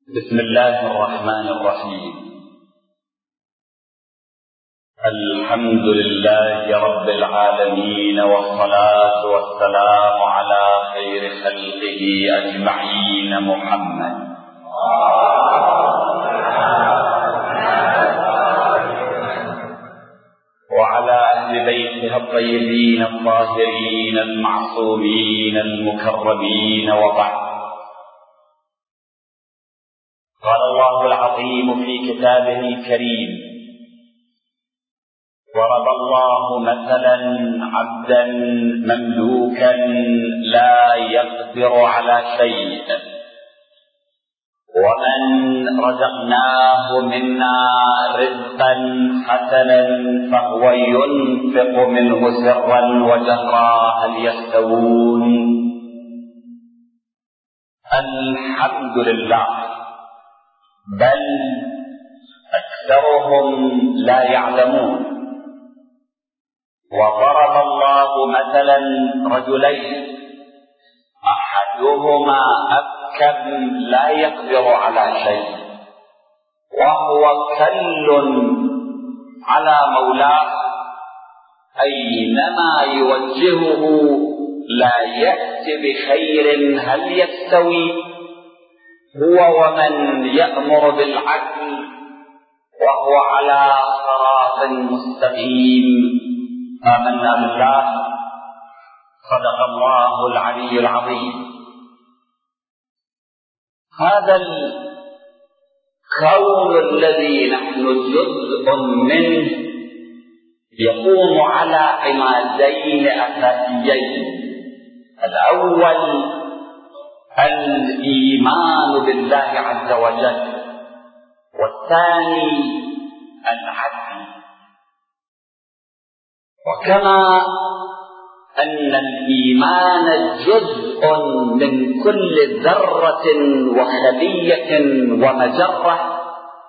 بسم الله الرحمن الرحيم. الحمد لله رب العالمين، والصلاة والسلام على خير خلقه أجمعين محمد وعلى أهل بيته الطيبين الطاهرين المعصومين المكرمين، وبعد. قال الله العظيم في كتابه الكريم: ضرب الله مثلا عبدا مملوكا لا يقدر على شيء، ومن رزقناه منا رزقا حسنا فهو ينفق منه سرا وجهرا هل يستوون؟ الحمد لله، بل أكثرهم لا يعلمون. وضرب الله مثلا رجلين، أحدهما أبكم لا يقدر على شيء وهو كل على مولاه، أينما يوجهه لا يأتي بخير هل يستوي؟ هو ومن يأمر بالعدل وهو على صراط مستقيم. آمنا بالله. صدق الله العلي العظيم. هذا الكون الذي نحن جزء منه يقوم على عمادين أساسيين: الأول الإيمان بالله عز وجل، والثاني العدل. وكما أن الإيمان جزء من كل ذرة وخلية ومجرة،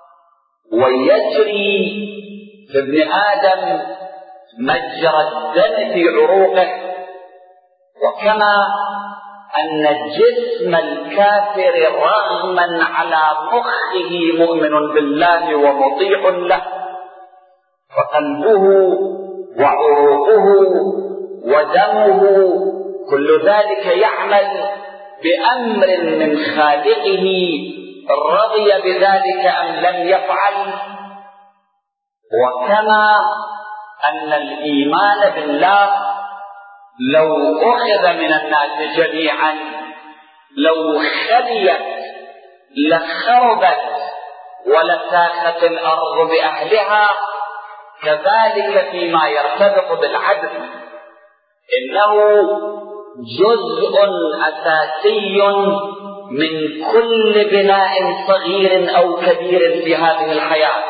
ويجري في ابن آدم مجرى الدم في عروقه، وكما أن جسم الكافر رغما على مخه مؤمن بالله ومطيع له، فقلبه وعروقه ودمه كل ذلك يعمل بأمر من خالقه، رضي بذلك أم لم يفعل. وكما أن الإيمان بالله لو أخذ من الناس جميعا لو خليت لخربت ولساخت الأرض بأهلها، كذلك فيما يرتبط بالعدل، إنه جزء أساسي من كل بناء صغير أو كبير في هذه الحياة.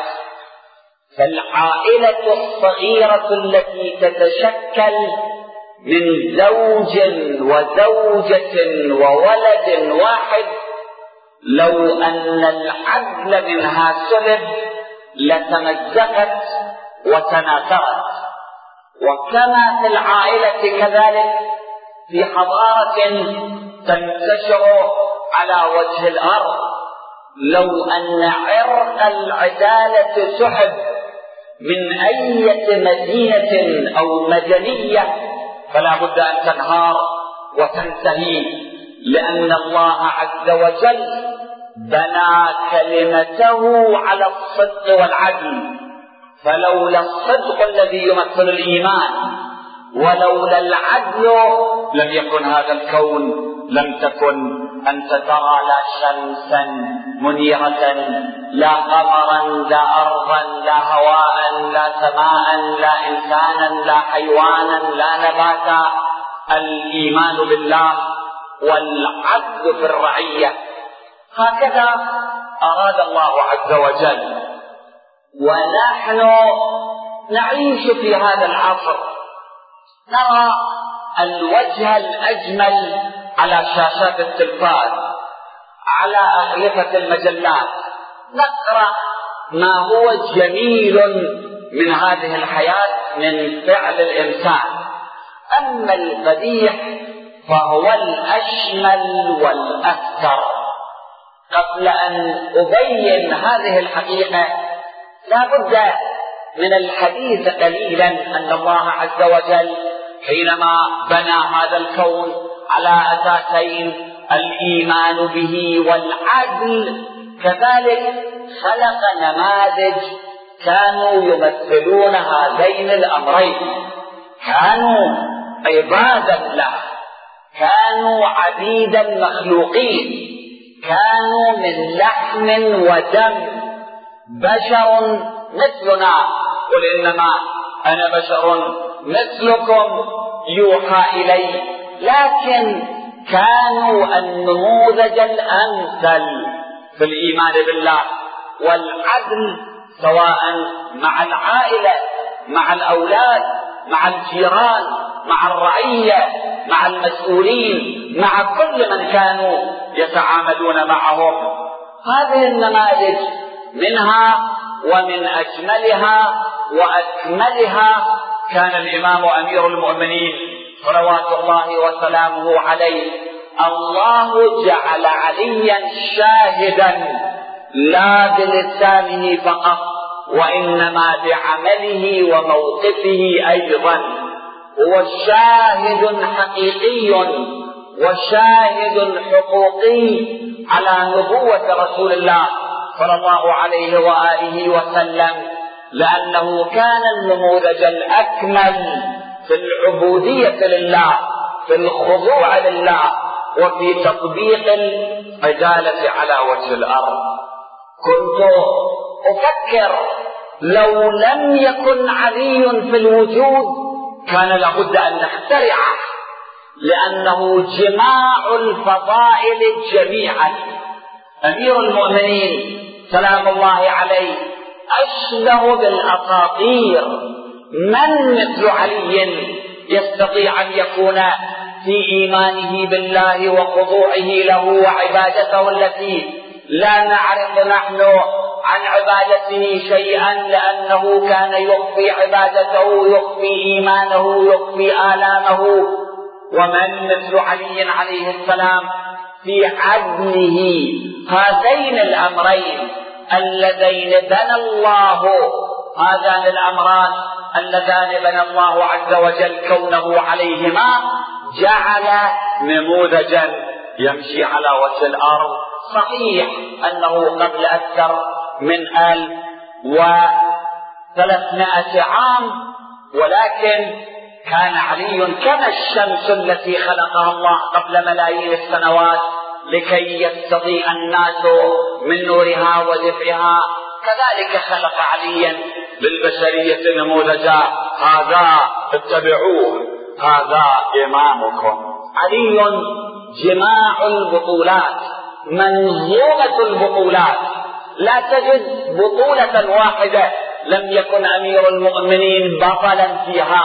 فالعائلة الصغيرة التي تتشكل من زوج وزوجة وولد واحد، لو أن العدل منها سلب لتمزقت وتناثرت. وكما في العائلة كذلك في حضارة تنتشر على وجه الأرض، لو أن عرق العدالة سحب من أي مدينة أو مدنية فلا بد أن تنهار وتنتهي، لأن الله عز وجل بنى كلمته على الصدق والعدل. فلولا الصدق الذي يمثل الإيمان ولولا العدل لم يكن هذا الكون، لم تكن أنت ترى لا شمسا منيرة، لا قمرا، لا أرضا، لا هواء، لا سماء، لا إنسانا، لا حيوانا، لا نباتا. الإيمان بالله والعدل في الرعية، هكذا أراد الله عز وجل. ونحن نعيش في هذا العصر، نرى الوجه الأجمل على شاشات التلفاز، على أغلفة المجلات، نقرأ ما هو جميل من هذه الحياة من فعل الإنسان. أما القبيح فهو الأشمل والأكثر. قبل أن أبين هذه الحقيقة لا بد من الحديث قليلا أن الله عز وجل حينما بنى هذا الكون على أساسين الإيمان به والعدل كذلك خلق نماذج كانوا يمثلون هذين الأمرين، كانوا عبادا له، كانوا عبيدا مخلوقين، كانوا من لحم ودم، بشر مثلنا، قل إنما أنا بشر مثلكم يوحى إلي، لكن كانوا النموذج الأمثل في الإيمان بالله والعدل، سواء مع العائلة، مع الأولاد، مع الجيران، مع الرعية، مع المسؤولين، مع كل من كانوا يتعاملون معهم. هذه النماذج منها ومن أجملها وأكملها كان الإمام أمير المؤمنين صلوات الله وسلامه عليه. الله جعل عليا شاهدا لا بلسانه فقط وإنما بعمله وموقفه أيضا، هو شاهد حقيقي وشاهد حقوقي على نبوة رسول الله صلى الله عليه وآله وسلم، لأنه كان النموذج الأكمل في العبودية لله، في الخضوع لله، وفي تطبيق العدالة على وجه الأرض. كنت أفكر لو لم يكن علي في الوجود كان لابد أن نخترعه، لأنه جماع الفضائل جميعا. أمير المؤمنين سلام الله عليه أشبه بالأساطير، من مثل علي يستطيع أن يكون في إيمانه بالله وخضوعه له وعبادته التي لا نعرف نحن عن عبادته شيئا، لأنه كان يخفي عبادته، يخفي إيمانه، يخفي آلامه. ومن مثل علي عليه السلام في عدله هذين الأمرين اللذين بنى الله، هذان الأمران اللذان بنى الله عز وجل كونه عليهما، جعل نموذجا يمشي على وجه الأرض. صحيح أنه قبل أكثر من 1300 عام، ولكن كان علي كما الشمس التي خلقها الله قبل ملايين السنوات لكي يستضيء الناس من نورها ودفئها، كذلك خلق عليا للبشرية نموذجا، هذا اتبعوه، هذا إمامكم. علي جماع البطولات، منظومة البطولات، لا تجد بطولة واحدة لم يكن أمير المؤمنين بطلا فيها،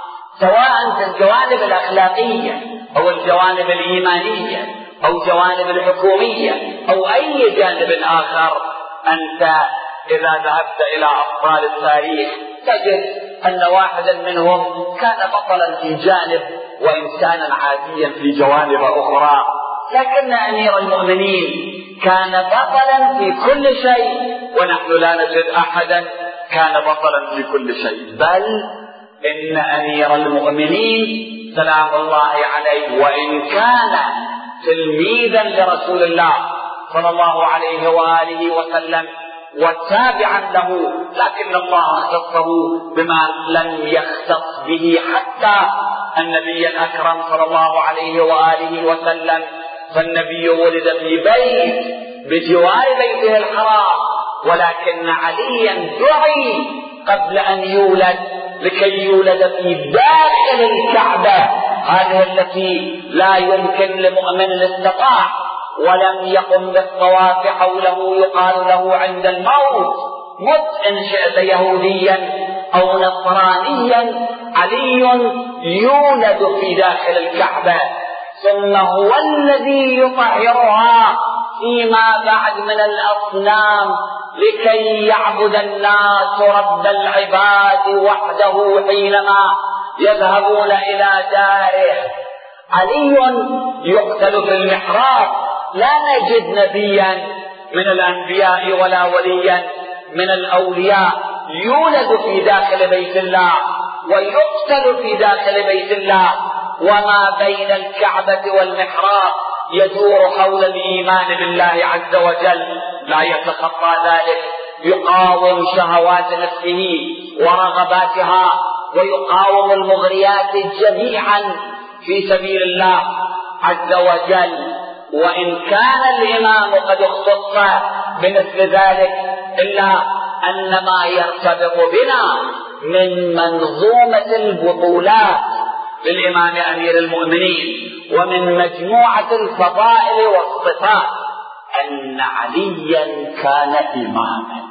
سواء في الجوانب الأخلاقية أو الجوانب الإيمانية أو جوانب الحكومية أو أي جانب آخر. أنت إذا ذهبت إلى أبطال التاريخ تجد أن واحدا منهم كان بطلا في جانب وإنسانا عاديا في جوانب أخرى، لكن أمير المؤمنين كان بطلا في كل شيء، ونحن لا نجد أحدا كان بطلا في كل شيء. بل إن أمير المؤمنين سلام الله عليه وإن كان تلميذا لرسول الله صلى الله عليه وآله وسلم وتابعا له، لكن الله اختصه بما لم يختص به حتى النبي الأكرم صلى الله عليه وآله وسلم. فالنبي ولد في بيت بجوار بيته الحرام، ولكن عليا دعي قبل أن يولد لكي يولد في داخل الكعبة، هذه التي لا يمكن لمؤمن الاستطاع ولم يقم بالطواف حوله يقال له عند الموت مت إن شئت يهوديا أو نصرانيا، علي يولد في داخل الكعبة، ثم هو الذي يطهرها فيما بعد من الأصنام لكي يعبد الناس رب العباد وحده حينما يذهبون إلى داره. علي يقتل في المحراب لا نجد نبيا من الأنبياء ولا وليا من الأولياء يولد في داخل بيت الله ويقتل في داخل بيت الله، وما بين الكعبة والمحراب يدور حول الإيمان بالله عز وجل، لا يتخطى ذلك، يقاوم شهوات نفسه ورغباتها، ويقاوم المغريات جميعا في سبيل الله عز وجل. وإن كان الإمام قد اختص بمثل ذلك، إلا أن ما يرتبط بنا من منظومة البطولات للإمام أمير المؤمنين ومن مجموعة الفضائل والصفات أن عليا كان إماما.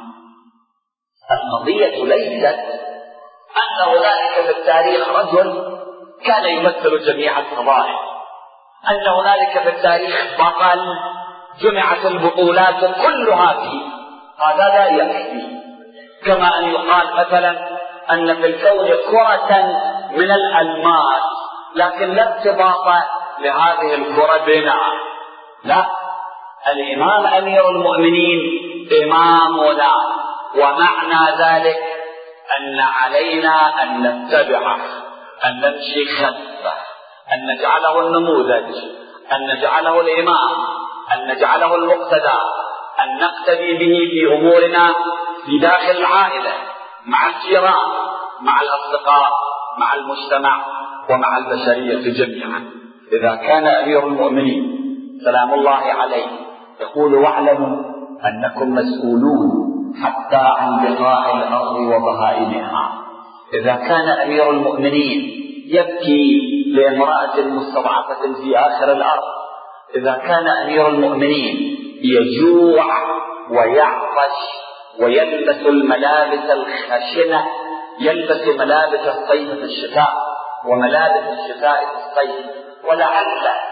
القضية ليست أن هنالك في التاريخ رجل كان يمثل جميع الفضائل، أن هنالك في التاريخ بطل جمعت البطولات كلها فيه، هذا لا يكفي. كما أن يقال مثلا أن في الكون كرة من الألماس لكن لا ارتباط لهذه الكرة بنا، لا، الإمام أمير المؤمنين إمامنا، ومعنى ذلك أن علينا أن نتبعه، أن نمشي خلفه، أن نجعله النموذج، أن نجعله الإمام، أن نجعله المقتدى، أن نقتدي به في أمورنا في داخل العائلة، مع الجيران، مع الأصدقاء، مع المجتمع، ومع البشرية جميعا. إذا كان أمير المؤمنين سلام الله عليه يقول: واعلموا أنكم مسؤولون حتى عن بقاع الأرض وبهائمها، إذا كان أمير المؤمنين يبكي لامرأة مستضعفة في آخر الأرض، إذا كان أمير المؤمنين يجوع ويعطش ويلبس الملابس الخشنة، يلبس ملابس الصيف في الشتاء وملابس الشتاء في الصيف، ولعل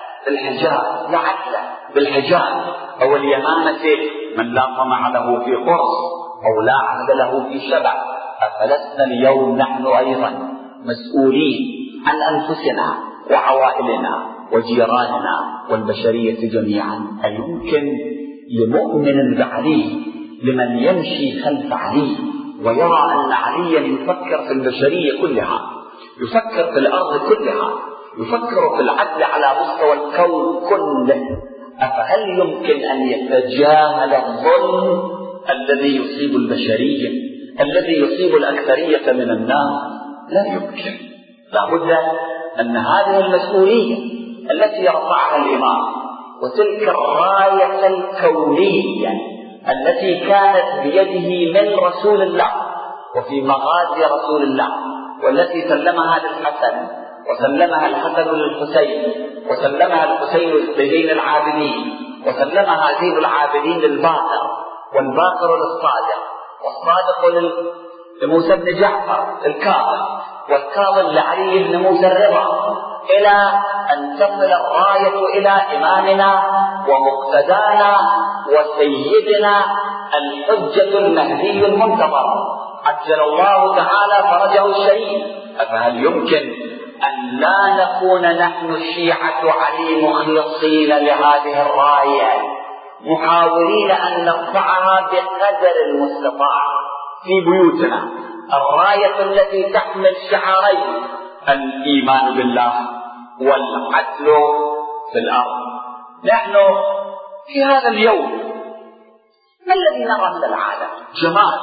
بالحجاب أو اليمامة من لا طمع له في قرص أو لا عهد له في شبع، أفلسنا اليوم نحن أيضا مسؤولين عن أنفسنا وعوائلنا وجيراننا والبشرية جميعا؟ أيمكن لمؤمن بعلي، لمن يمشي خلف علي ويرى أن عليا يفكر في البشرية كلها، يفكر في الأرض كلها، يفكر في العدل على مستوى الكون كله، أفهل يمكن أن يتجاهل الظلم الذي يصيب البشرية، الذي يصيب الأكثرية من الناس؟ لا يمكن. لا بد أن هذه المسؤولية التي يرفعها الإمام، وتلك الراية الكونية التي كانت بيده من رسول الله وفي مغازي رسول الله، والتي سلمها للحسن وسلمها الحسن للحسين وسلمها الحسين لزين العابدين وسلمها زين العابدين للباقر والباقر للصادق والصادق لموسى بن جعفر الكاظم والكاظم لعلي بن موسى الرضا، إلى أن تصل الراية إلى إمامنا ومقتدانا وسيدنا الحجة المهدي المنتظر عجل الله تعالى فرجه الشريف. أفهل يمكن أن لا نكون نحن شيعة علي مخلصين لهذه الراية، محاولين أن نرفعها بقدر المستطاع في بيوتنا، الراية التي تحمل شعارين: الإيمان بالله والعدل في الأرض. نحن في هذا اليوم ما الذي نرى من العالم؟ جمال،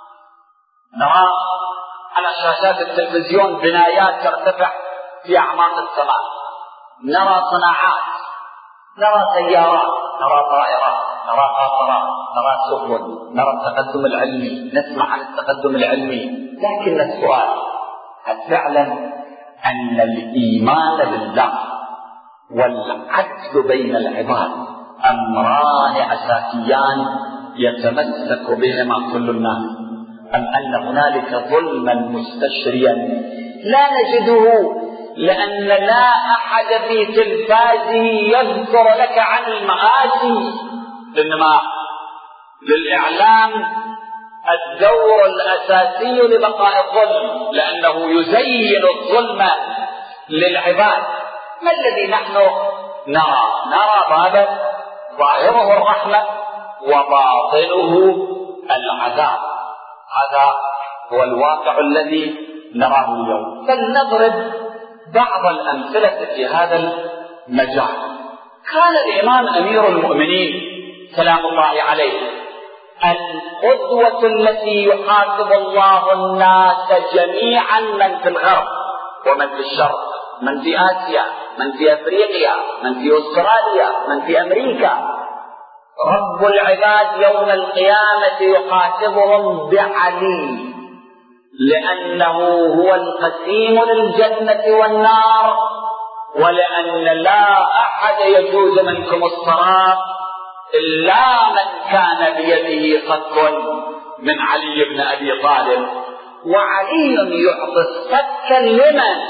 نرى على شاشات التلفزيون بنايات ترتفع في أعماق السماء، نرى صناعات، نرى سيارات، نرى طائرات، نرى قاطرات، نرى سفن، نرى التقدم العلمي، نسمع عن التقدم العلمي، لكن السؤال: هل فعلا أن الإيمان بالله والعدل بين العباد أمران أساسيان يتمسك بهما كل الناس، أم أن هنالك ظلما مستشريا لا نجده، لأن لا أحد في تلفازه يذكر لك عن المآسي، إنما للإعلام الدور الأساسي لبقاء الظلم، لأنه يزين الظلم للعباد. ما الذي نحن نرى؟ نرى بابا ظاهره الرحمة وباطنه العذاب. هذا هو الواقع الذي نراه اليوم. فلنضرب بعض الأمثلة في هذا المجال. كان الإمام أمير المؤمنين سلام الله عليه القدوة التي يحاسب الله الناس جميعا، من في الغرب ومن في الشرق، من في آسيا، من في أفريقيا، من في أستراليا، من في أمريكا. رب العباد يوم القيامة يحاسبهم بعلي، لأنه هو القسيم للجنة والنار، ولأن لا أحد يجوز منكم الصراط إلا من كان بيده صك من علي بن أبي طالب. وعلي يعطي الصك لمن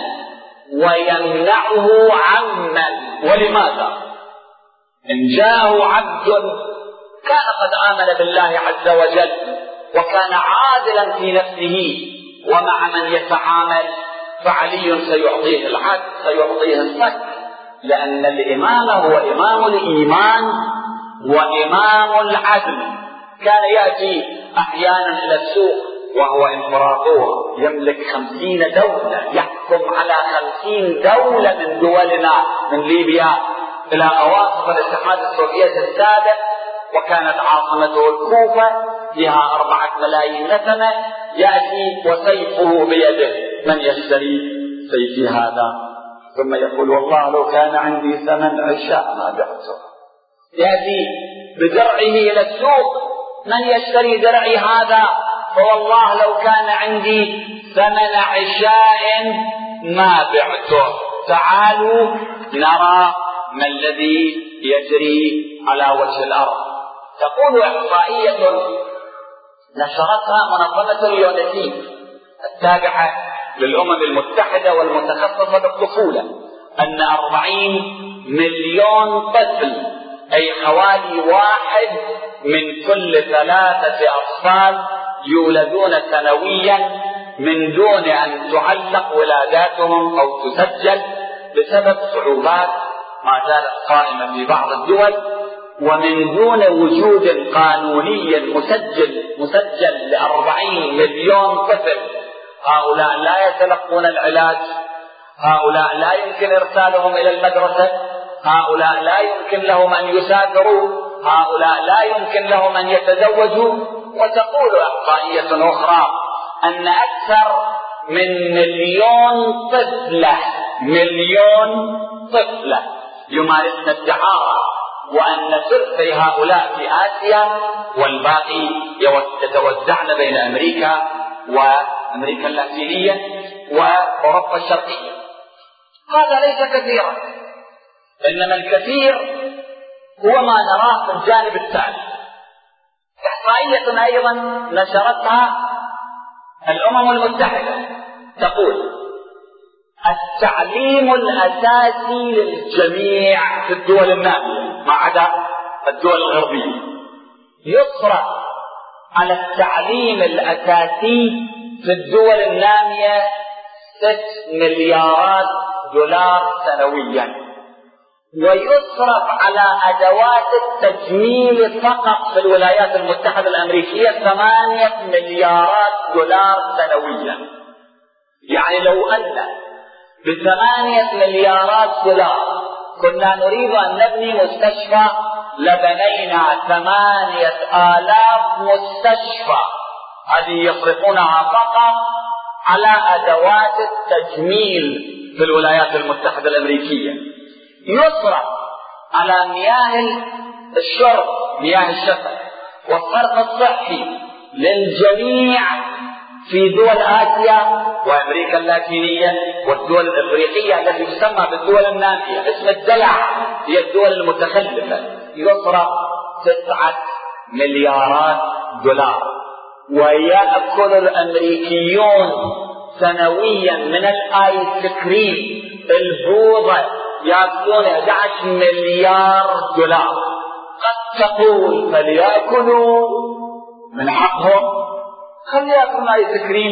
ويمنعه عمن. ولماذا؟ إن جاءه عبد كان قد آمن بالله عز وجل وكان عادلا في نفسه ومع من يتعامل، فعلي سيعطيه العدل، سيعطيه الصك، لأن الإمام هو إمام الإيمان وإمام العدل. كان يأتي أحيانا إلى السوق وهو إمبراطور يملك 50 دولة، يحكم على 50 دولة من دولنا، من ليبيا إلى أواصر الاتحاد السوفيتي السابق، وكانت عاصمته الكوفة فيها 4 ملايين نسمة. يأتي وسيفه بيده، من يشتري سيفي هذا؟ ثم يقول والله لو كان عندي ثمن عشاء ما بعته. يأتي بدرعه إلى السوق، من يشتري درعي هذا؟ فوالله لو كان عندي ثمن عشاء ما بعته. تعالوا نرى ما الذي يجري على وجه الأرض. تقول إحصائية نشرتها منظمة اليونسيف التابعة للأمم المتحدة والمتخصصة بالطفولة أن 40 مليون طفل، أي حوالي 1 من كل 3 أطفال يولدون سنويا من دون أن تعلق ولاداتهم أو تسجل بسبب صعوبات ما زالت قائمة في بعض الدول، ومن دون وجود قانوني مسجل ل40 مليون طفل. هؤلاء لا يتلقون العلاج، هؤلاء لا يمكن إرسالهم إلى المدرسة، هؤلاء لا يمكن لهم أن يسافروا، هؤلاء لا يمكن لهم أن يتزوجوا. وتقول إحصائية أخرى أن أكثر من 1,000,000 طفلة يمارسن الدعارة، وأن ثلثي هؤلاء في آسيا والباقي يتوزعن بين أمريكا وأمريكا اللاتينية وأوروبا الشرقية. هذا ليس كثيرا، إنما الكثير هو ما نراه في الجانب التالي. إحصائية أيضا نشرتها الأمم المتحدة تقول التعليم الأساسي للجميع في الدول النامية ما عدا الدول الغربية، يصرف على التعليم الأساسي في الدول النامية 6 مليارات دولار سنويا، ويصرف على أدوات التجميل فقط في الولايات المتحدة الأمريكية 8 مليارات دولار سنويا. يعني لو أن ب8 مليارات دولار كنا نريد أن نبني مستشفى لبنينا 8,000 مستشفى. هذه يصرفونها فقط على أدوات التجميل في الولايات المتحدة الأمريكية. يصرف على مياه الشرب، مياه الشفا والصرف الصحي للجميع في دول آسيا وأمريكا اللاتينية والدول الإفريقية التي تسمى بالدول النامية، اسم الدلع هي الدول المتخلفة. يصرف 9 مليارات دولار، ويأكل الأمريكيون سنويا من الآيس كريم البوظة يأكلون 11 مليار دولار. قد تقول فليأكلوا، من حقهم خلي يأكلون آيس كريم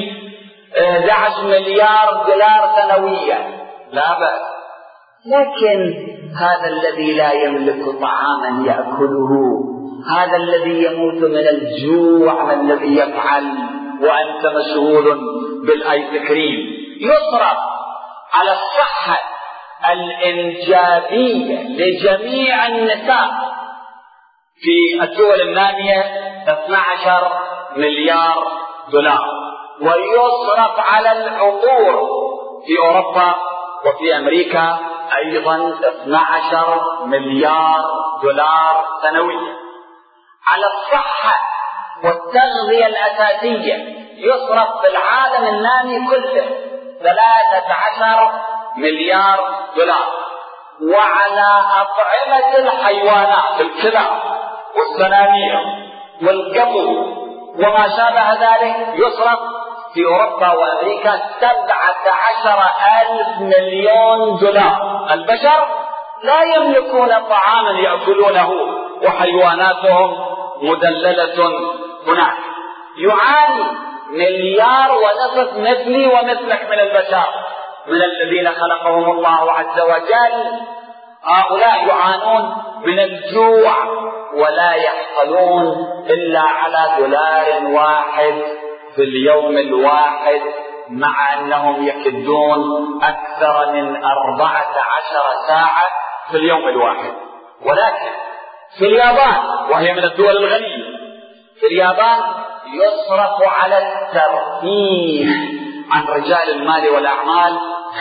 11 مليار دولار سنويا، لا بأس. لكن هذا الذي لا يملك طعاما يأكله، هذا الذي يموت من الجوع، ما الذي يفعل وأنت مشغول بالآيس كريم؟ يصرف على الصحة الإنجابية لجميع النساء في الدول النامية 12 مليار دولار، ويصرف على العطور في أوروبا وفي أمريكا أيضا 12 مليار دولار سنويا. على الصحة والتغذية الأساسية يصرف في العالم النامي كله 13 مليار دولار. وعلى أطعمة الحيوانات، الكلاب والسنامير والقطو وما شابه ذلك، يصرف في أوروبا وأمريكا 17,000 مليون دولار. البشر لا يملكون طعاما يأكلونه وحيواناتهم مدللة هناك. يعاني 1.5 مليار مثلي ومثلك من البشر، من الذين خلقهم الله عز وجل. هؤلاء يعانون من الجوع ولا يحصلون إلا على $1 في اليوم الواحد، مع أنهم يكدون أكثر من 14 ساعة في اليوم الواحد. ولكن في اليابان، وهي من الدول الغنية، في اليابان يصرف على الترفيه عن رجال المال والأعمال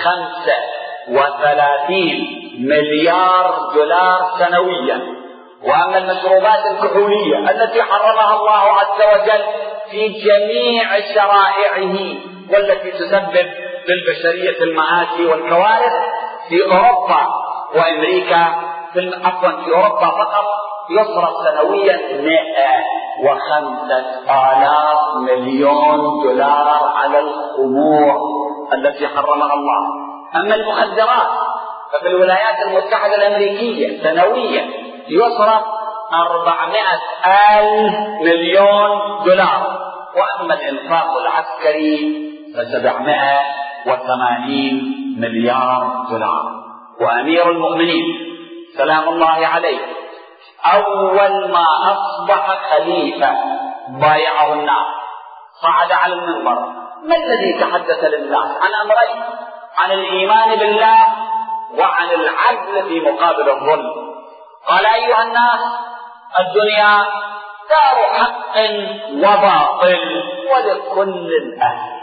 35 مليار دولار سنويا. وأما المشروبات الكحولية التي حرمها الله عز وجل في جميع شرائعه والتي تسبب للبشرية المآسي والكوارث، في أوروبا وأمريكا، في أوروبا فقط يصرف سنويا 105,000 مليون دولار على الخمور التي حرمها الله. أما المخدرات ففي الولايات المتحدة الأمريكية سنويا يصرف 400,000 مليون دولار. وأما الإنفاق العسكري ف780 مليار دولار. وأمير المؤمنين سلام الله عليه أول ما أصبح خليفة بايعه الناس، صعد على المنبر. ما الذي تحدث للناس؟ عن أمرين: عن الإيمان بالله وعن العدل في مقابل الظلم. قال: أيها الناس، الدنيا دار حق وباطل ولكل أهل.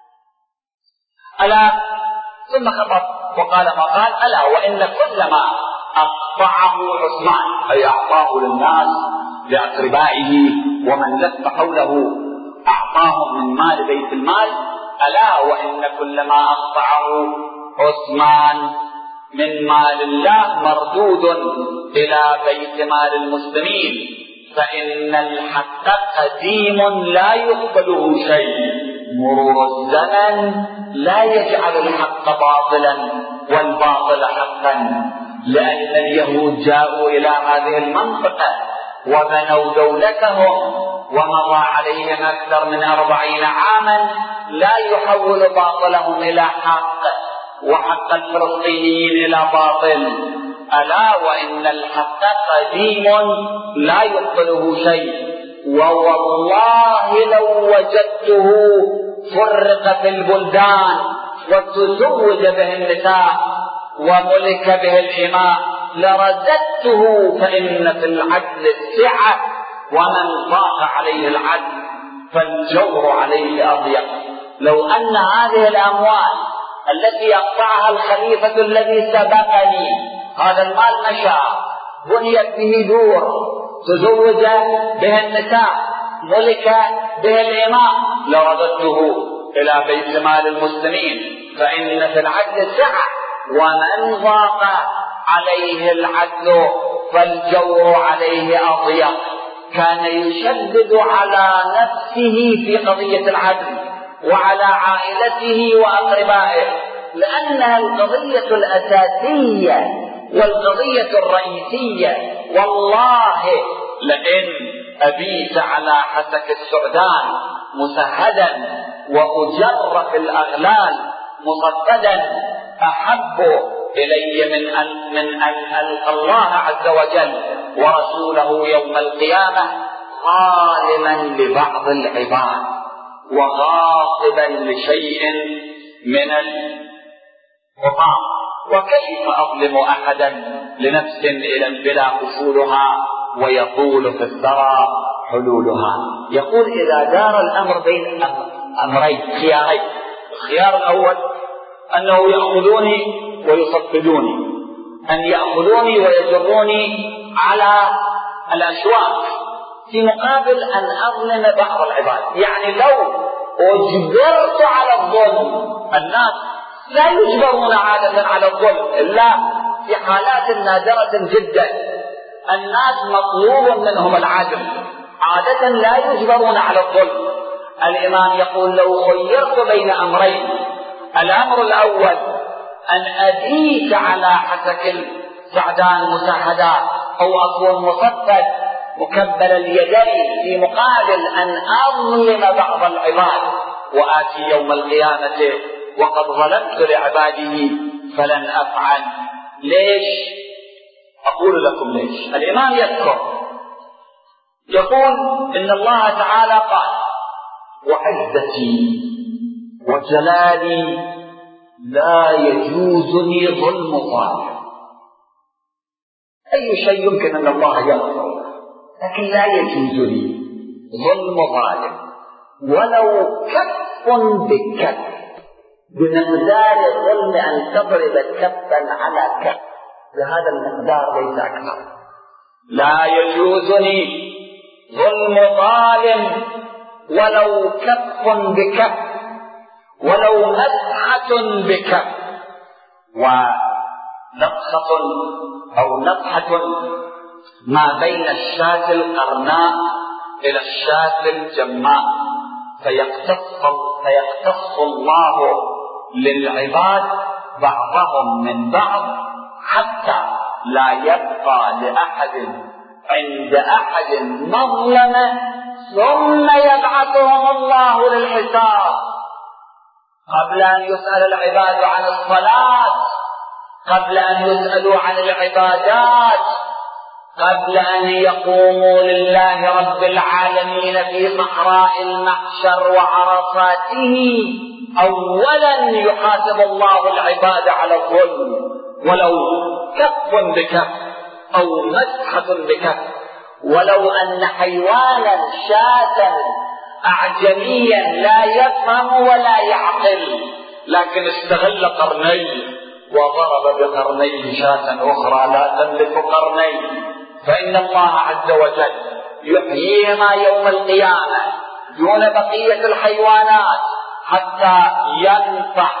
ألا ثم خطب وقال ما قال: ألا وإن كل ما أقطعه عثمان، أي أعطاه للناس لأقربائه ومن لف حوله، أعطاهم من مال بيت المال. ألا وإن كل ما أقطعه عثمان من مال الله مردود إلى بيت مال المسلمين، فإن الحق قديم لا يقبله شيء، مرور الزمن لا يجعل الحق باطلا والباطل حقا. لأن اليهود جاءوا إلى هذه المنطقة وبنوا دولتهم ومضى عليهم أكثر من 40 عاما لا يحول باطلهم إلى حق وحق الفلسطينيين إلى باطل. ألا وإن الحق قديم لا يقبله شيء، ووالله لو وجدته فرق في البلدان وتزوج به النساء وملك به الإماء لرددته، فإن في العدل السعة، ومن ضاق عليه العدل فالجور عليه أضيق. لو أن هذه الأموال التي يقطعها الخليفة الذي سبقني، هذا المال مشى، بنيت به دور، تزوج به النساء، ملك به الإماء، لرددته إلى بيت مال المسلمين، فإن في العدل سعة، ومن ضاق عليه العدل فالجور عليه أضيق. كان يشدد على نفسه في قضية العدل وعلى عائلته وأقربائه، لأنها القضية الأساسية والقضية الرئيسية. والله لئن أبيت على حسك السعدان مسهدا وأجر في الأغلال مصددا، أحب إلي من أن ألقى الله عز وجل ورسوله يوم القيامة ظالما لبعض العباد وغاصبا لشيء من الحطام. وكيف أظلم أحدا لنفس إلى البلا أصولها ويطول في الثرى حلولها. يقول إذا دار الأمر بين أمرين خيارين، الخيار الأول أنه يأخذوني ويصفدوني، أن يأخذوني ويجروني على الأشواك في مقابل أن أظلم بعض العباد. يعني لو أجبرت على الظلم، الناس لا يجبرون عادة على الظلم إلا في حالات نادرة جدا، الناس مطلوب منهم العدل، عادة لا يجبرون على الظلم. الإمام يقول لو خيرت بين أمرين، الأمر الأول أن أبيت على حسك السعدان مساعدا أو أكون مصفد مكبل اليدين في مقابل أن أظلم بعض العباد وآتي يوم القيامة وقد ظلمت لعباده فلن أفعل. ليش؟ أقول لكم ليش. الإمام يذكر يقول إن الله تعالى قال وعزتي وجلالي لا يجوزني ظلم ظالم. أي شيء يمكن أن الله يغفر، لكن لا يجوزني ظلم ظالم ولو كف بكف، بمقدار الظلم أن تضرب كفا على كف، بهذا المقدار ليس أكثر. لا يجوزني ظلم ظالم ولو كف بكف، ولو مسحة بكف، ونفخة أو نفحة ما بين الشاة القرناء إلى الشاة الجماء، فيقتص الله للعباد بعضهم من بعض حتى لا يبقى لأحد عند أحد مظلمة، ثم يبعثهم الله للحساب قبل أن يسأل العباد عن الصلاة، قبل أن يسألوا عن العبادات، قبل أن يقوموا لله رب العالمين في صحراء المحشر وعرصاته. أولا يحاسب الله العباد على الظلم ولو كف بكف أو مسحة بكف، ولو أن حيوانا شاة أعجميا لا يفهم ولا يعقل لكن استغل قرنيه وضرب بقرنيه شاة أخرى لا تملك قرنيه، فإن الله عز وجل يحييهما يوم القيامة دون بقية الحيوانات حتى تنفح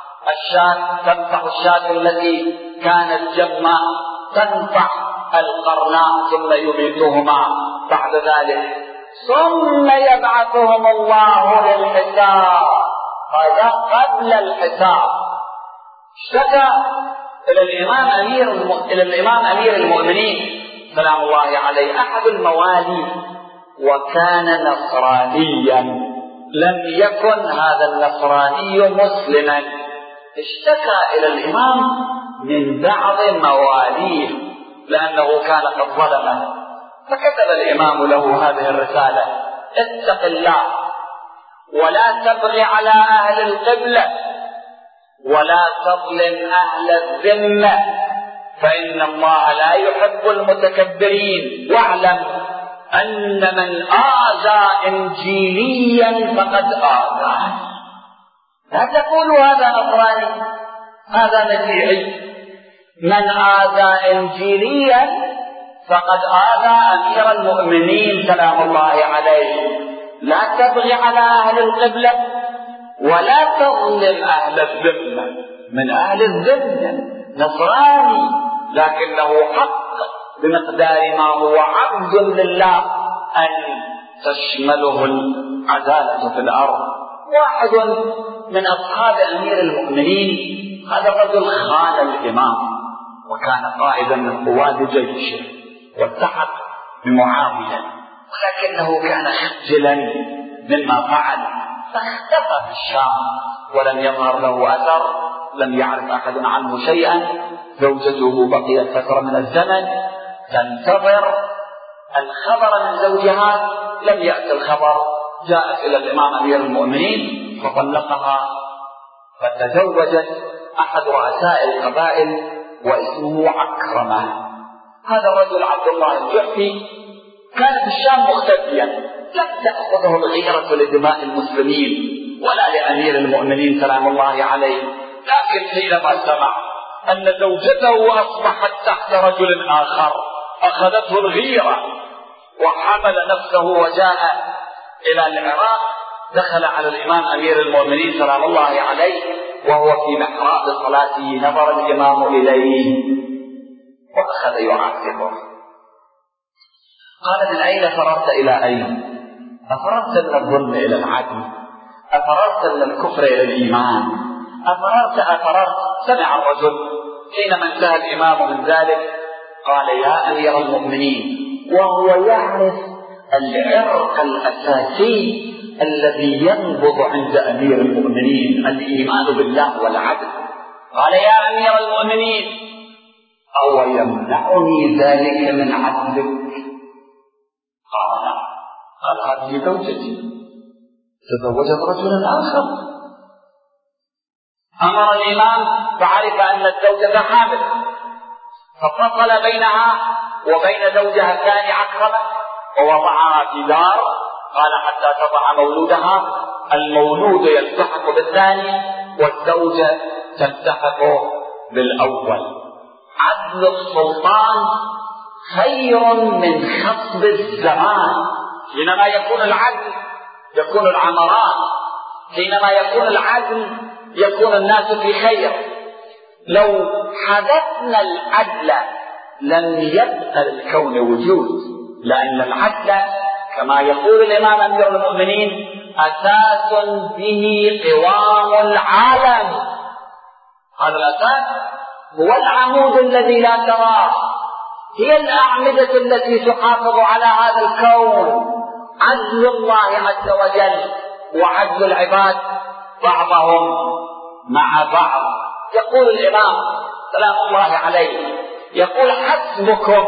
الشاة التي كانت جماء، تنفح القرناء ثم يميتهما بعد ذلك، ثم يبعثهم الله للحساب. هذا قبل الحساب. اشتكى إلى الإمام أمير المؤمنين سلام الله عليه أحد الموالي وكان نصرانيا، لم يكن هذا النصراني مسلما، اشتكى إلى الإمام من بعض مواليه لأنه كان قد ظلمه، فكتب الإمام له هذه الرسالة: اتق الله ولا تبغي على أهل القبلة ولا تظلم أهل الذمة، فإن الله لا يحب المتكبرين، واعلم أن من آذى إنجيليا فقد آذاه. لا تقولوا هذا نصراني هذا مسيحي، من آذى إنجيليا فقد آذى أمير المؤمنين سلام الله عليه. لا تبغي على أهل القبلة ولا تظلم أهل الذمة. من أهل الذمة نصراني لكنه حق بمقدار ما هو عبد لله أن تشمله العدالة في الأرض. واحد من أصحاب أمير المؤمنين هذا الرجل خان الإمام وكان قائدا من قواد جيشه والتحق بمعاوية، ولكنه كان خجلا مما فعل فاختفى في الشام ولم يظهر له أثر لم يعرف أحد عنه شيئا. زوجته بقيت فترة من الزمن تنتظر الخبر من زوجها، لم يأتي الخبر. جاءت إلى الإمام أمير المؤمنين فطلقها، فتزوجت أحد رؤساء القبائل واسمه عكرمة. هذا الرجل عبد الله الجحفي كان في الشام مختفيا، لم تأخذه الغيرة لدماء المسلمين ولا لأمير المؤمنين سلام الله عليه، لكن حينما سمع أن زوجته أصبحت تحت رجل آخر أخذته الغيرة وحمل نفسه وجاء إلى العراق. دخل على الإمام أمير المؤمنين سلام الله عليه وهو في محراب صلاته، نظر الإمام إليه وأخذ يعاتبه. قال: من أين فررت إلى أين؟ أفررت من الظلم إلى العدل؟ أفررت من الكفر إلى الإيمان؟ أفررت. سمع الرجل حينما انتهى الإمام من ذلك قال: يا أمير المؤمنين، وهو يعرف العرق الأساسي الذي ينبض عند أمير المؤمنين، الإيمان بالله والعدل. قال: يا أمير المؤمنين، أو يمنعني ذلك من عدلك؟ قال: لا. قال: هذه زوجتي تزوجت رجلا آخر. أمر الإمام فعرف أن الزوجة حامل، ففصل بينها وبين زوجها الثاني عكرمة ووضعها في دار. قال: حتى تضع مولودها، المولود يلتحق بالثاني والزوجة تلتحق بالأول. عدل السلطان خير من خطب الزمان. حينما يكون العدل يكون العمران، حينما يكون العدل يكون الناس في خير. لو حدثنا العدل لم يبقى للكون وجود، لأن العدل كما يقول الإمام أمير المؤمنين أساس به قوام العالم. هذا الأساس هو العمود الذي لا تراه، هي الأعمدة التي تحافظ على هذا الكون. عدل الله عز وجل وعدل العباد بعضهم مع بعض. يقول الإمام سلام الله عليه، يقول: حسبكم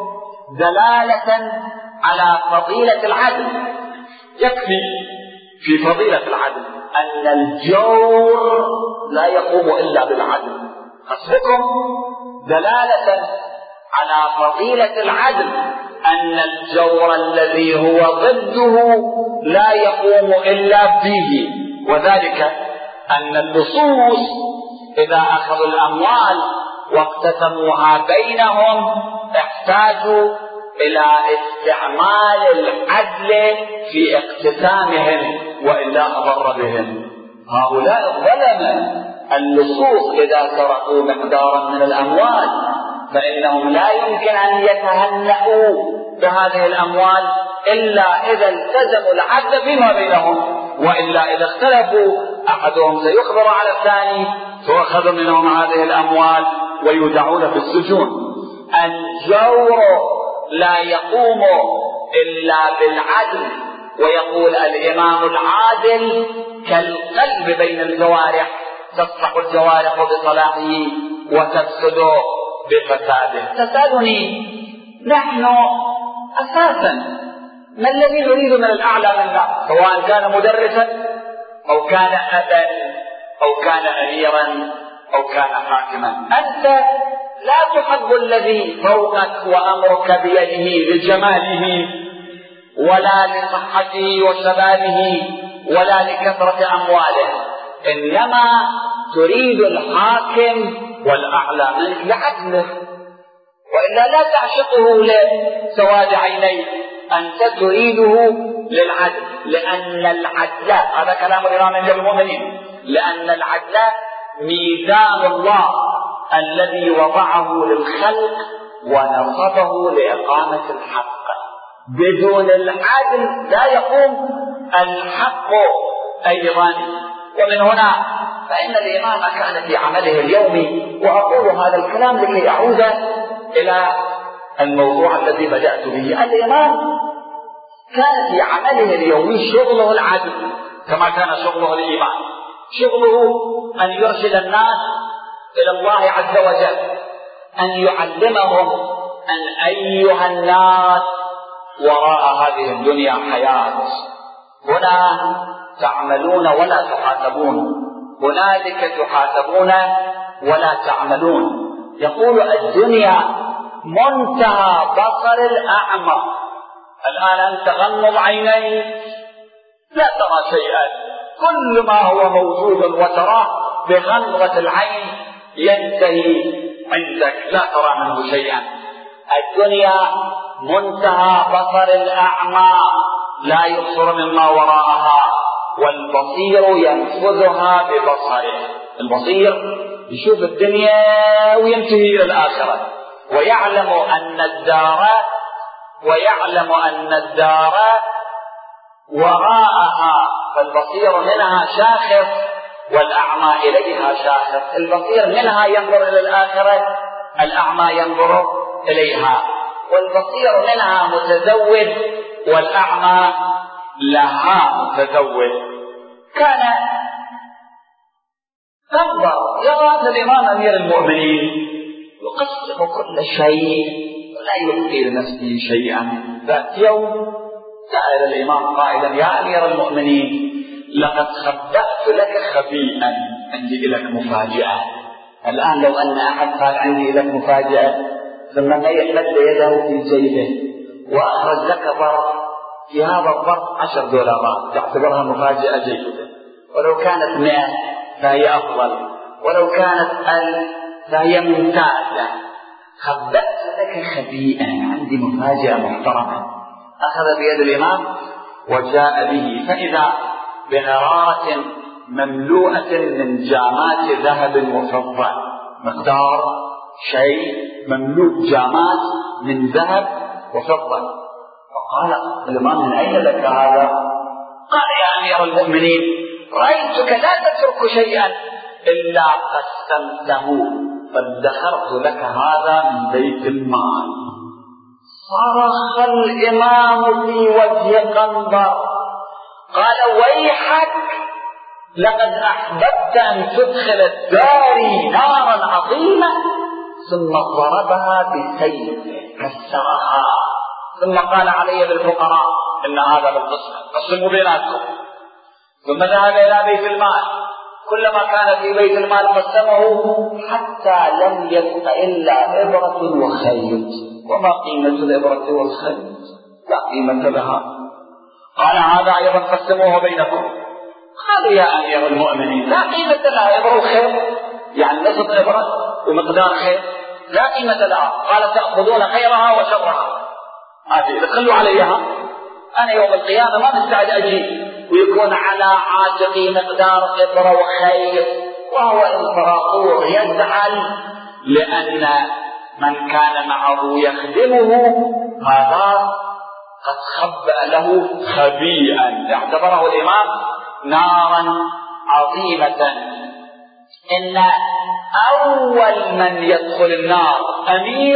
دلالة على فضيلة العدل. يكفي في فضيلة العدل أن الجور لا يقوم إلا بالعدل. حسبكم دلالة على فضيلة العدل أن الجور الذي هو ضده لا يقوم إلا به، وذلك أن اللصوص إذا أخذوا الأموال واقتسموها بينهم احتاجوا إلى استعمال العدل في اقتسامهم وإلا أضر بهم. هؤلاء الظلمة اللصوص إذا سرقوا مقدارا من الأموال فإنهم لا يمكن أن يتهنئوا بهذه الأموال إلا إذا التزموا العدل فيما بينهم، وإلا إذا اختلفوا أحدهم سيخبر على الثاني تؤخذ منهم هذه الأموال ويودعون في السجون. الجور لا يقوم إلا بالعدل. ويقول الإمام العادل كالقلب بين الجوارح، تصلح الجوارح بصلاحه وتفسد بفساده. تسألني نحن أساسا ما الذي نريد من الأعلى منا، سواء كان مدرسا أو كان أبا أو كان أميرا أو كان حاكما؟ أنت لا تحب الذي فوقك وأمرك بيده لجماله ولا لصحته وشبابه ولا لكثرة أمواله، إنما تريد الحاكم والأعلى منك لعدله، وإلا لا تعشقه لسواد عينيه، أنت تريده للعدل، لأن العدل هذا كلام الإمام أمير المؤمنين، لأن العدل ميزان الله الذي وضعه للخلق ونصبه لإقامة الحق. بدون العدل لا يقوم الحق أيضا. ومن هنا فإن الإمام كان في عمله اليومي، وأقول هذا الكلام لكي أعود إلى الموضوع الذي بدأت به. الإمام كان في عمله اليومي شغله العدل كما كان شغله الإيمان، شغله أن يرشد الناس إلى الله عز وجل أن يعلمهم أن أيها الناس وراء هذه الدنيا حياة، هنا تعملون ولا تحاسبون، هنالك تحاسبون ولا تعملون. يقول الدنيا منتهى بصر الأعمى. الآن أنت غمض عينيك لا ترى شيئا، كل ما هو موجود وتراه بغمضة العين ينتهي عندك، لا ترى منه شيئا. الدنيا منتهى بصر الأعمى لا يبصر مما وراءها، والبصير ينفذها ببصره. البصير يشوف الدنيا وينتهي إلى الآخرة، ويعلم أن الدار وراءها، فالبصير منها شاخص والأعمى إليها شاخص. البصير منها ينظر إلى الآخرة، الأعمى ينظر إليها. والبصير منها متزود والأعمى لها متزود. كان ننظر يرى الإمام أمير المؤمنين يقسم كل شيء ولا يبقي لنفسه شيئا. ذات يوم سأل الإمام قائلا: يا أمير المؤمنين، لقد خبأت لك خبيئا، عندي لك مفاجأة. الآن لو أن أحد قال عندي لك مفاجأة ثم مد يده في جيبه وأخرج لك ظرف، في هذا الظرف $10 تعتبرها مفاجأة جيدة، ولو كانت 100 فهي أفضل، ولو كانت 1000 فهي ممتازة. خبأت لك خبيئا، عندي مفاجأة محترمة. أخذ بيد الإمام وجاء به، فإذا بغرارة مملوءة من جامات ذهب وفضة، مقدار شيء مملوء جامات من ذهب وفضة. فقال الإمام: من أين لك هذا؟ قال: يا أمير المؤمنين، رأيتك لا تترك شيئا إلا قسمته، فادخرت لك هذا من بيت المال. صرخ الإمام في وجه قنبر قال: ويحك، لقد أحببت أن تدخل الدار نارا عظيمة. ثم ضربها بسيفه كسرها، ثم قال: علي بالفقراء، إن هذا بالقسمة، قسموا بيناتكم. ثم ذهب إلى بيت المال، كلما كان في بيت المال قسمه حتى لم يبق إلا إبرة وخيط. وما قيمة الإبرة والخيط؟ لا قيمة لها. قال: هذا أيضا قسموه بينكم. قالوا: يا أمير المؤمنين، لا قيمة لها إبرة وخيط، يعني نصف إبرة ومقدار خيط لا قيمة لها. قال: تأخذون خيرها وشرها، هذه خلوا عليها، أنا يوم القيامة ما مستعد أجي ويكون على عاتقي مقدار إبرة وخيط. وهو إمبراطور يزعل لأن من كان معه يخدمه هذا قد خبأ له خبيئا، اعتبره الإمام نارا عظيمة. إن أول من يدخل النار أمير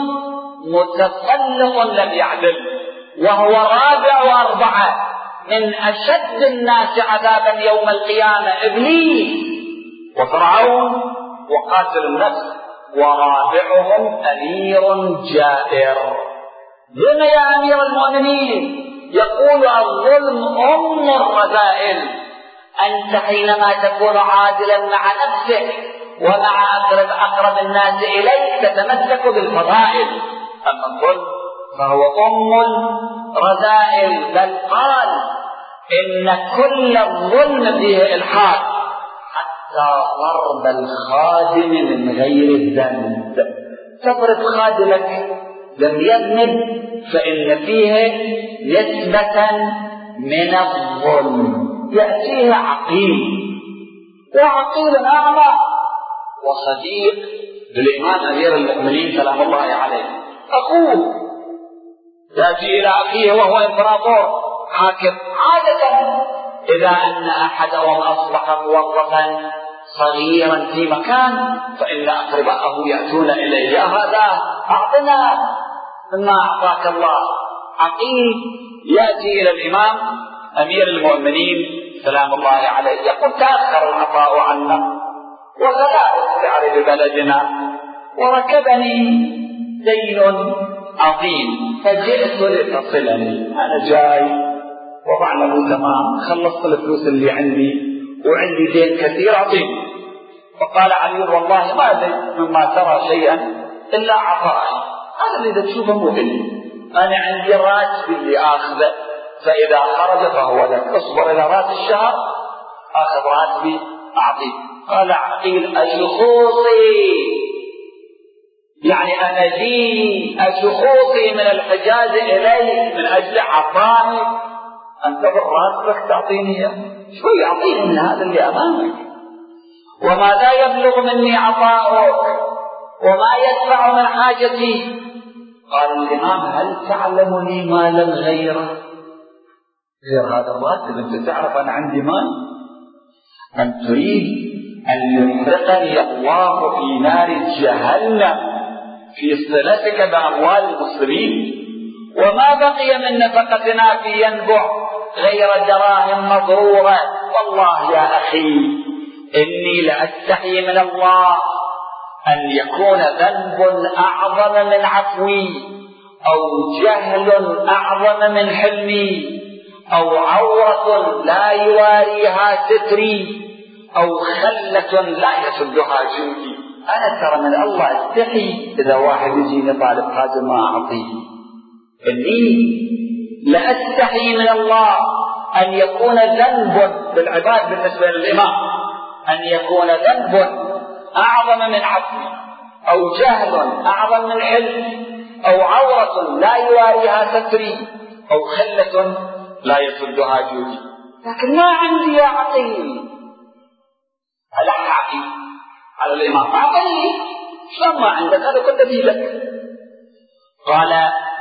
متسلط لم يعدل، وهو رابع 4 من أشد الناس عذابا يوم القيامة: إبليس وفرعون وقاتل النفس، ورابعهم أمير جائر. ظلم يا أمير المؤمنين، يقول: الظلم أم الرذائل. أنت حينما تكون عادلا مع نفسك ومع أقرب الناس إليك تتمسك بالفضائل، أما الظلم فهو أم الرذائل. بل قال: إن كل الظلم فيه إلحاد، حتى ضرب الخادم من غير الذنب. تضرب خادمك لم يذنب فإن فيه نسبة من الظلم. يأتيه عقيل، وعقيل أعمى وصديق للإمام أمير المؤمنين سلام الله عليه، أخوه يأتي إلى أخيه وهو إمبراطور حاكم. عادة إذا أن أحدهم أصبح موظفا صغيرا في مكان فإن أقرباءه يأتون إليه: يا هذا أعطنا مما أعطاك الله. عقيل يأتي إلى الإمام أمير المؤمنين سلام الله عليه، يقول: تأخر العطاء عنا وغلاء السعر ببلدنا، وركبني دين عظيم فجئت لتصلني. أنا جاي وضعنا له تمام، خلصت الفلوس اللي عندي وعندي دين كثير عظيم. فقال علي والله ما لي مما ترى شيئا إلا عطائي، هذا اللي تشوفه مو إلي، أنا عندي راتب اللي آخذه، فإذا خرج فهو لك، اصبر إلى رأس الشهر آخذ راتبي أعطيك. قال عقيل أشخوصي، يعني أنا جي أشخوصي من الحجاز إليك من أجل عطائك، أنت بالراتبك تعطيني إياه، شوي أعطيني من هذا اللي أمامك، وماذا يبلغ مني عطاؤك وما يدفع من حاجتي؟ قال الإمام هل تعلم لي مالا غيره غير هذا الراتب؟ أنت تعرف أنا عندي مال؟ أن تريد أن يحرقني الله في نار جهنم في صلتك بأموال المسلمين، وما بقي من نفقتنا في ينبع غير دراهم مضرورة. والله يا أخي إني لأستحي من الله أن يكون ذنب أعظم من عفوي، أو جهل أعظم من حلمي، أو عورة لا يواريها ستري، أو خلة لا يسدها جودي. أنا ترى من الله أستحي إذا واحد يجيني طالب هذا ما أعطيه. إني لأستحي من الله أن يكون ذنب بالعباد بالنسبة للإمام، أن يكون ذنب أعظم من عفو، أو جهل أعظم من حلم، أو عورة لا يواريها ستري، أو خلة لا يسدها جودي. لكن ما عندي يا عقيل. ألح عقيل على الإمام أعطني، شلون ما عندك؟ هذا كله بيدك. قال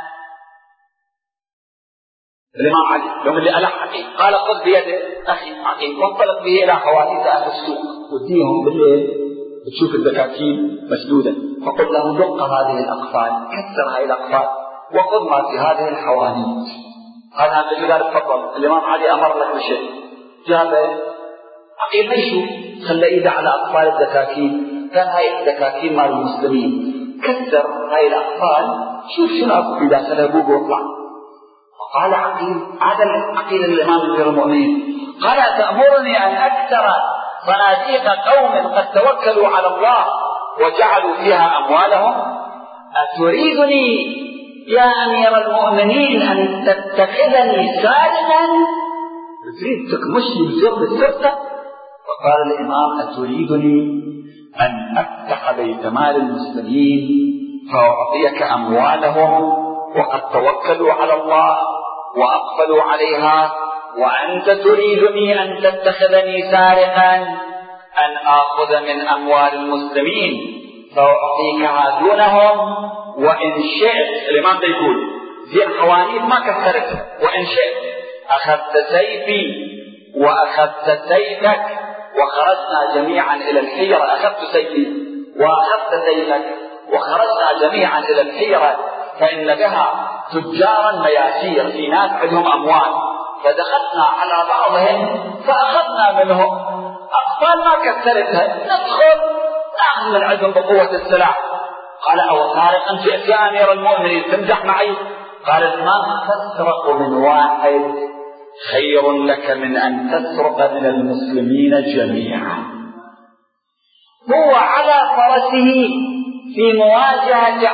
الإمام علي يوم اللي ألح عقيل قال خذ بيد أخي عقيل وانطلق به إلى حوادث أهل السوق، وديهم بالليل تشوف الدكاكين مسدودة، فقل له دق هذه الأقفال، كسر هذه الأقفال، وخذ ما في هذه الحوادث. هذا الذي قال تفضل الإمام علي أمر لك بشيء. جاب عقيل ما يشوف، خلى إيده على أقفال الدكاكين، كان هاي الدكاكين مال المسلمين، كسر هاي الأقفال، شوف شنو في داخلها بوق واطلع. وقال عقيل، هذا عقيل الإمام أمير المؤمنين، قال تأمرني أن أكثر صناديق قوم قد توكلوا على الله وجعلوا فيها أموالهم؟ أتريدني يا أمير المؤمنين أن تتخذني سارقا؟ تريد تكمشني بجرد السرقة؟ وقال الإمام أتريدني أن أفتح بيت مال المسلمين فأعطيك أموالهم وقد توكلوا على الله وأقبلوا عليها، وأنت تريدني أن تتخذني سارقا، أن آخذ من أموال المسلمين فأعطيكها دونهم، وإن شئت الإمام يقول زي الحوانيت ما كسرتها، وإن شئت أخذت سيفي وأخذت سيفك وخرجنا جميعا إلى الحيرة، أخذت سيفي وأخذت سيفك وخرجنا جميعا إلى الحيرة، فإن بها تجارا مياسير، في ناس عندهم أموال، فدخلنا على بعضهم فأخذنا منهم أقفال ما كسرتها، ندخل نأخذ من عندهم بقوة السلاح. قال أو سارقا جئت يا أمير المؤمنين تمزح معي؟ قال الإمام تسرق من واحد خير لك من أن تسرق من المسلمين جميعا. هو على فرسه في مواجهة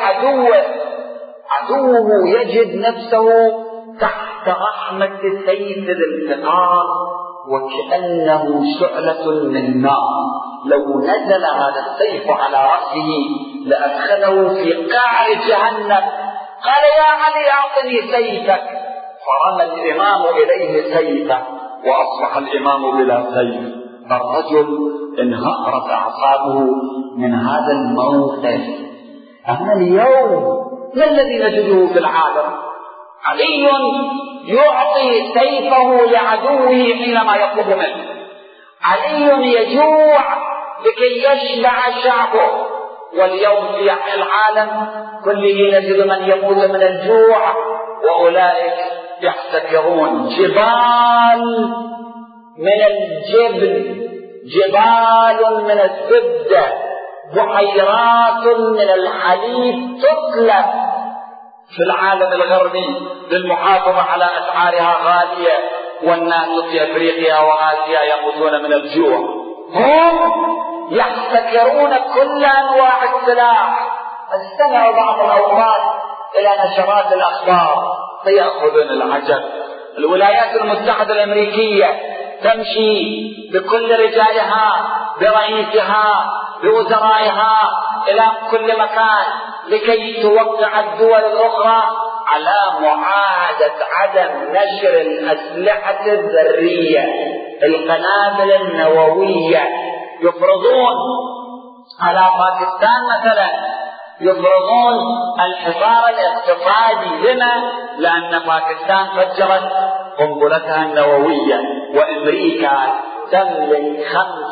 عدوه يجد نفسه تحت رحمة سيف الانتقام، وكأنه شعلة من نار، لو نزل هذا السيف على رأسه لأدخله في قاع جهنم. قال يا علي أعطني سيفك، فرمى الإمام إليه سيفه وأصبح الإمام بلا سيف. الرجل انهارت أعصابه من هذا الموقف. أما اليوم ما الذي نجده في العالم؟ علي يعطي سيفه لعدوه حينما يطلب منه، علي يجوع لكي يشبع شعبه، واليوم في العالم كله نجد من يموت من الجوع، وأولئك يحتكرون جبال من الجبن جبال من الزبدة، بحيرات من الحليب تطلب في العالم الغربي للمحافظة على أسعارها غالية، والناس في أفريقيا وآسيا يموتون من الجوع. هم يحتكرون كل أنواع السلاح. استمعوا بعض الأوقات إلى نشرات الأخبار فيأخذون العجب. الولايات المتحدة الأمريكية تمشي بكل رجالها، برئيسها، بوزرائها إلى كل مكان لكي توقع الدول الأخرى على معاهدة عدم نشر الأسلحة الذرية، القنابل النووية. يفرضون على باكستان مثلا، يفرضون الحصار الاقتصادي. لما؟ لأن باكستان فجرت قنبلتها النووية، وأمريكا تملك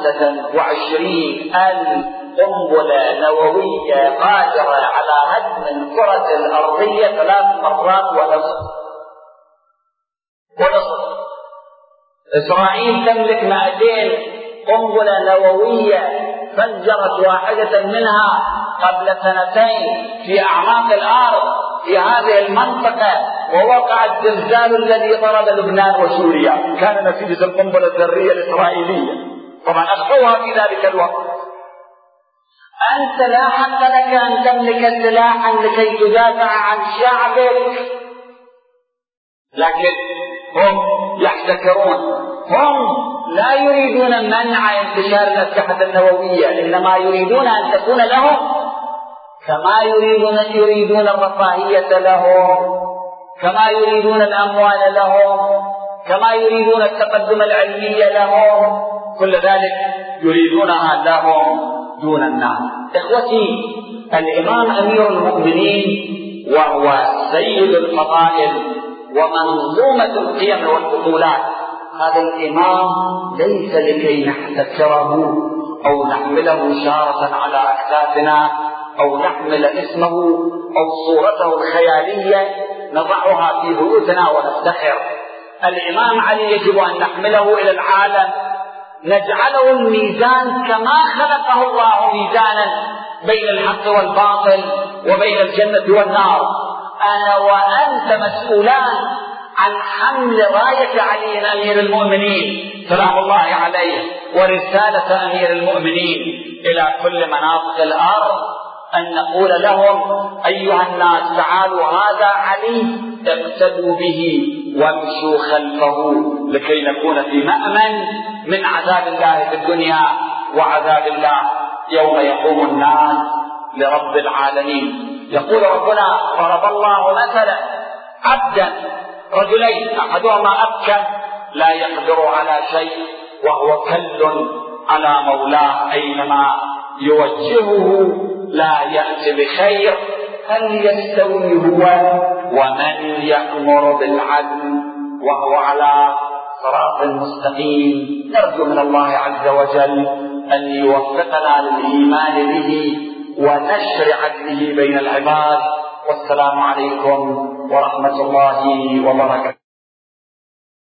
25,000 قنبلة نووية قادرة على هدم الكرة الأرضية 3 مرات ونصف. إسرائيل تملك 200 قنبلة نووية فجرت واحدة منها قبل 2 في أعماق الأرض في هذه المنطقة، ووقع الزلزال الذي ضرب لبنان وسوريا كان نتيجة القنبلة الذرية الإسرائيلية. طبعا أخفوها في ذلك الوقت. أنت لا حق لك أن تملك سلاحا لكي تدافع عن شعبك، لكن هم يحتكرون. هم لا يريدون منع انتشار الأسلحة النووية، إنما يريدون أن تكون لهم، كما يريدون الرفاهية لهم، كما يريدون الأموال لهم، كما يريدون التقدم العلمي لهم، كل ذلك يريدونها لهم دون الناس. إخوتي، الإمام أمير المؤمنين وهو سيد الفضائل ومنظومة القيم والبطولات، هذا الإمام ليس لكي نحتكره أو نحمله شارة على أكتافنا أو نحمل اسمه أو صورته الخيالية نضعها في بيوتنا ونفتخر. الإمام علي يجب أن نحمله إلى العالم، نجعله الميزان كما خلقه الله ميزانا بين الحق والباطل وبين الجنة والنار. أنا وأنت مسؤولان عن حمل راية علي أمير المؤمنين سلام الله عليه ورسالة أمير المؤمنين إلى كل مناطق الأرض، أن نقول لهم أيها الناس تعالوا هذا علي، اقتدوا به وامشوا خلفه لكي نكون في مأمن من عذاب الله في الدنيا وعذاب الله يوم يقوم الناس لرب العالمين. يقول ربنا: ضرب الله مثلا عبدا رجلين أحدهما أبكم لا يقدر على شيء وهو كل على مولاه أينما يوجهه لا يأتي بخير، هل يستوي هو ومن يأمر بالعدل وهو على صراط مستقيم؟ نرجو من الله عز وجل أن يوفقنا للإيمان به ونشر عدله بين العباد. والسلام عليكم ورحمة الله وبركاته.